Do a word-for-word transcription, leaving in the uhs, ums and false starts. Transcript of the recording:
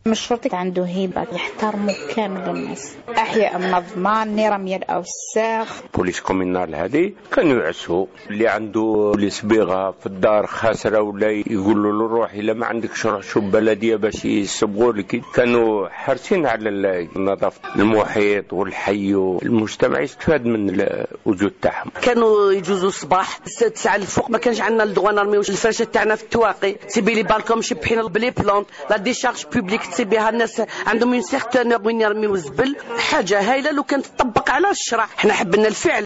مش شرطي عنده هيبة يحترموا كامل الناس. أحياء من الضمان رمي الأوساخ. بوليس كومينال هذه كانوا يعسوا اللي عنده صبيغة في الدار خاسرة ولا يقولوا له روح إلا ما عندكش روح شوف بلدية باش يصبغوا لك. كانوا حريصين على النظافة المحيط والحي والمجتمع يستفاد من الوجود تاعهم. كانوا يجوزوا الصباح الساعة تسعة الفوق ما كانش عندنا الدغوا نرميو الفرشه تاعنا في التواقي تسيبي لي بالكم شبحين بلي بلانت لا ديشارج بوبليك تسيبيها الناس عندهم اون سيغتان وين يرميو الزبل. حاجه هايله لو كانت تطبق على الشرع. احنا حبنا الفعل.